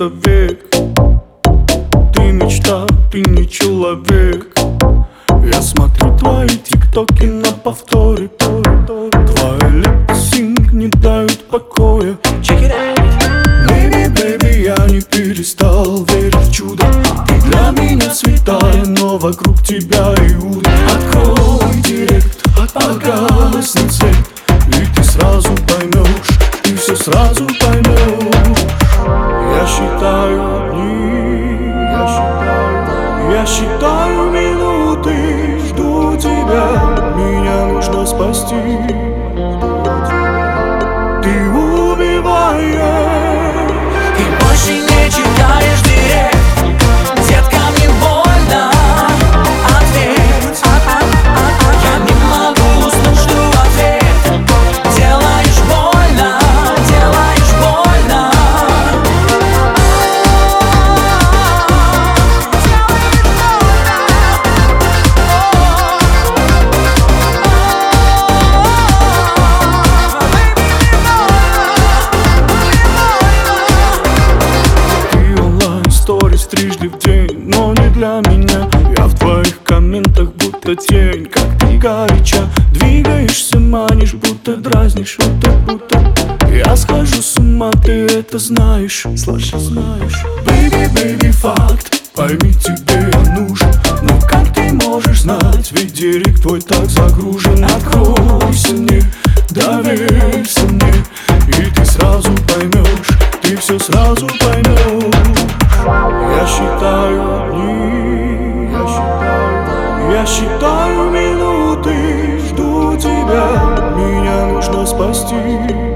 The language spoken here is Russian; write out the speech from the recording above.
будто век. Ты мечта, ты не человек. Я смотрю твои тиктоки на повторе. Твои липсинг не дают покоя. Baby, baby, я не перестал верить в чудо. Ты для меня святая, но вокруг тебя Иуда. Открой директ, погаснет свет, и ты сразу поймешь, ты все сразу поймешь. Я считаю дни, я считаю минуты, жду тебя, меня нужно спасти. Ты убиваешь. Ты больше не читаешь директ, детка, мне больно. Ответь, я не могу уснуть, жду ответ. Делаешь больно, делаешь больно. Сторис трижды в день, но не для меня. Я в твоих комментах будто тень. Как ты горяча, двигаешься, манишь, будто дразнишь, будто. Я схожу с ума, ты это знаешь, слышишь, знаешь. Baby, baby, факт, пойми, тебе я нужен. Но как ты можешь знать, ведь директ твой так загружен. Откройся мне, доверься мне, и ты сразу поймешь, ты все сразу поймешь. Я считаю дни, я считаю минуты, жду тебя, меня нужно спасти.